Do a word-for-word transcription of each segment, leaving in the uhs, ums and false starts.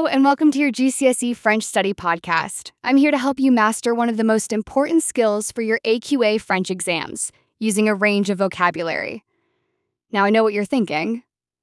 and welcome to your G C S E French Study Podcast. I'm here to help you master one of the most important skills for your A Q A French exams, using a range of vocabulary. Now, I know what you're thinking.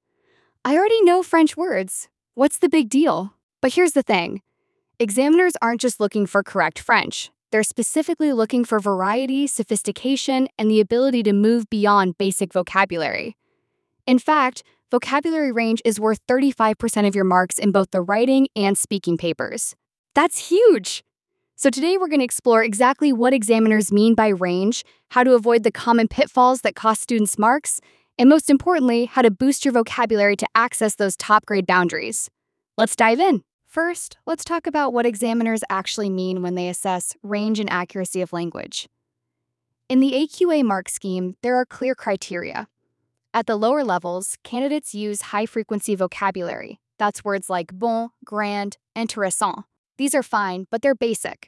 I already know French words. What's the big deal? But here's the thing. Examiners aren't just looking for correct French. They're specifically looking for variety, sophistication, and the ability to move beyond basic vocabulary. In fact, vocabulary range is worth thirty-five percent of your marks in both the writing and speaking papers. That's huge! So today we're going to explore exactly what examiners mean by range, how to avoid the common pitfalls that cost students marks, and most importantly, how to boost your vocabulary to access those top-grade boundaries. Let's dive in. First, let's talk about what examiners actually mean when they assess range and accuracy of language. In the A Q A mark scheme, there are clear criteria. At the lower levels, candidates use high-frequency vocabulary. That's words like bon, grand, intéressant. These are fine, but they're basic.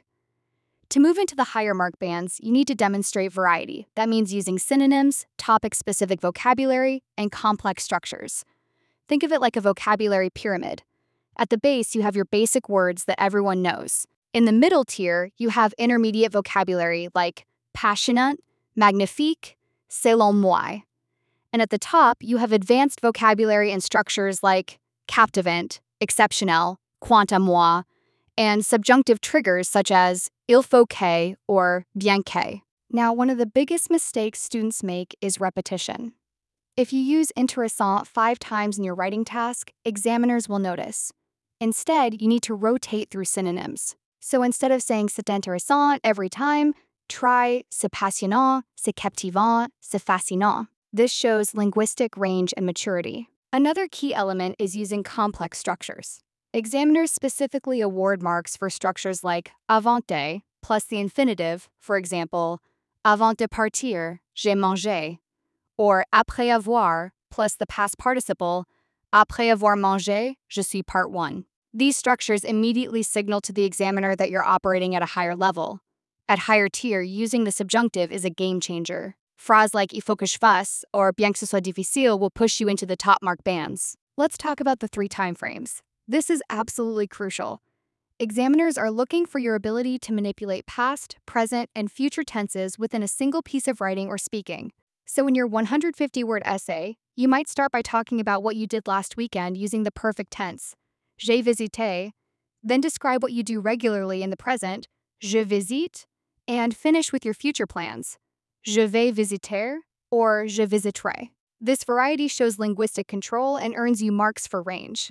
To move into the higher mark bands, you need to demonstrate variety. That means using synonyms, topic-specific vocabulary, and complex structures. Think of it like a vocabulary pyramid. At the base, you have your basic words that everyone knows. In the middle tier, you have intermediate vocabulary like passionate, magnifique, selon moi. And at the top, you have advanced vocabulary and structures like captivant, exceptionnel, quant à moi, and subjunctive triggers such as il faut que or bien que. Now, one of the biggest mistakes students make is repetition. If you use intéressant five times in your writing task, examiners will notice. Instead, you need to rotate through synonyms. So instead of saying c'est intéressant every time, try c'est passionnant, c'est captivant, c'est fascinant. This shows linguistic range and maturity. Another key element is using complex structures. Examiners specifically award marks for structures like avant de plus the infinitive, for example, avant de partir, j'ai mangé, or après avoir plus the past participle, après avoir mangé, je suis part one. These structures immediately signal to the examiner that you're operating at a higher level. At higher tier, using the subjunctive is a game changer. Phrases like il faut que je fasse or bien que ce soit difficile will push you into the top mark bands. Let's talk about the three time frames. This is absolutely crucial. Examiners are looking for your ability to manipulate past, present, and future tenses within a single piece of writing or speaking. So in your one hundred fifty word essay, you might start by talking about what you did last weekend using the perfect tense, j'ai visité, then describe what you do regularly in the present, je visite, and finish with your future plans, je vais visiter or je visiterai. This variety shows linguistic control and earns you marks for range.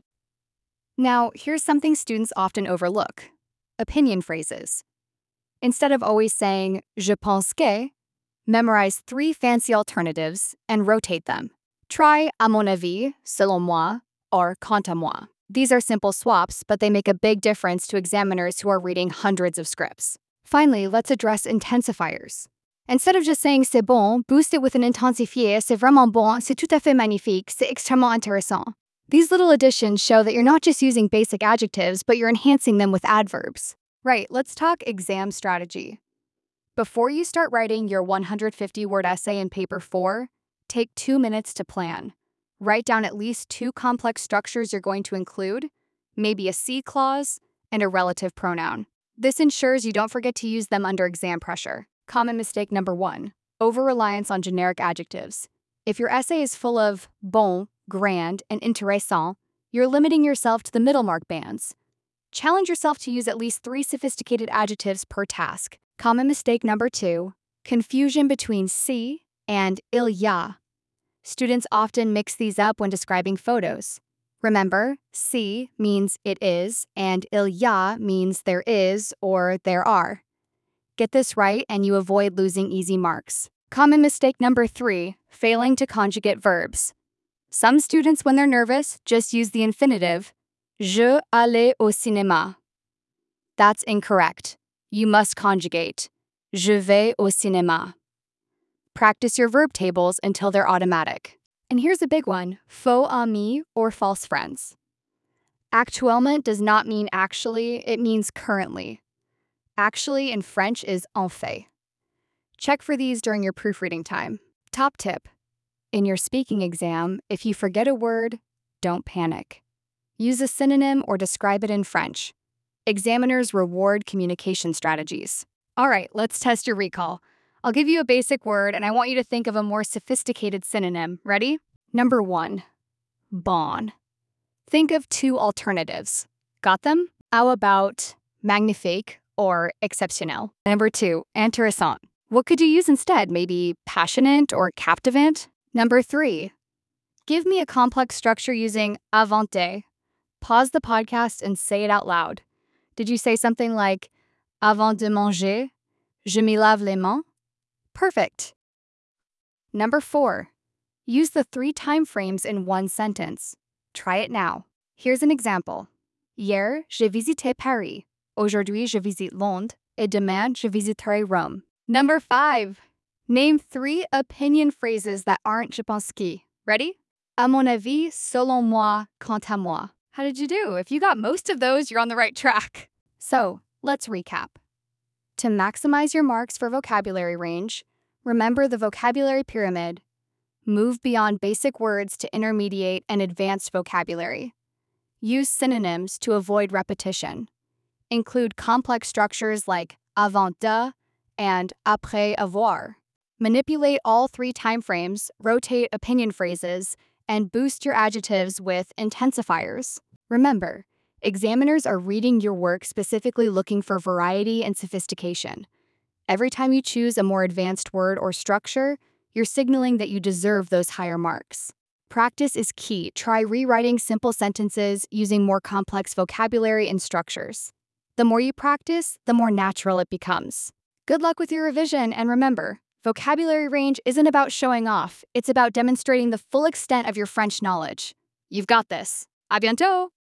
Now, here's something students often overlook: opinion phrases. Instead of always saying je pense que, memorize three fancy alternatives and rotate them. Try à mon avis, selon moi, or quant à moi. These are simple swaps, but they make a big difference to examiners who are reading hundreds of scripts. Finally, let's address intensifiers. Instead of just saying c'est bon, boost it with an intensifié, c'est vraiment bon, c'est tout à fait magnifique, c'est extrêmement intéressant. These little additions show that you're not just using basic adjectives, but you're enhancing them with adverbs. Right, let's talk exam strategy. Before you start writing your one hundred fifty word essay in paper four, take two minutes to plan. Write down at least two complex structures you're going to include, maybe a C clause, and a relative pronoun. This ensures you don't forget to use them under exam pressure. Common mistake number one, over-reliance on generic adjectives. If your essay is full of bon, grand, and intéressant, you're limiting yourself to the middle mark bands. Challenge yourself to use at least three sophisticated adjectives per task. Common mistake number two, confusion between si and il y a. Students often mix these up when describing photos. Remember, si means it is, and il y a means there is or there are. Get this right and you avoid losing easy marks. Common mistake number three, failing to conjugate verbs. Some students, when they're nervous, just use the infinitive, je allais au cinéma. That's incorrect. You must conjugate, je vais au cinéma. Practice your verb tables until they're automatic. And here's a big one, faux amis or false friends. Actuellement does not mean actually, it means currently. Actually in French is en fait. Check for these during your proofreading time. Top tip: in your speaking exam, if you forget a word, don't panic. Use a synonym or describe it in French. Examiners reward communication strategies. All right, let's test your recall. I'll give you a basic word, and I want you to think of a more sophisticated synonym. Ready? Number one, bon. Think of two alternatives. Got them? How about magnifique or exceptionnel? Number two, intéressant. What could you use instead? Maybe passionate or captivant? Number three, give me a complex structure using avant. Pause the podcast and say it out loud. Did you say something like, avant de manger, je me lave les mains? Perfect. Number four, use the three time frames in one sentence. Try it now. Here's an example. Hier, j'ai visité Paris. Aujourd'hui, je visite Londres. Et demain, je visiterai Rome. Number five, name three opinion phrases that aren't je pense que. Ready? À mon avis, selon moi, quant à moi. How did you do? If you got most of those, you're on the right track. So, let's recap. To maximize your marks for vocabulary range, remember the vocabulary pyramid. Move beyond basic words to intermediate and advanced vocabulary. Use synonyms to avoid repetition. Include complex structures like avant de and après avoir. Manipulate all three timeframes, rotate opinion phrases, and boost your adjectives with intensifiers. Remember, examiners are reading your work specifically looking for variety and sophistication. Every time you choose a more advanced word or structure, you're signaling that you deserve those higher marks. Practice is key. Try rewriting simple sentences using more complex vocabulary and structures. The more you practice, the more natural it becomes. Good luck with your revision, and remember, vocabulary range isn't about showing off, it's about demonstrating the full extent of your French knowledge. You've got this. À bientôt!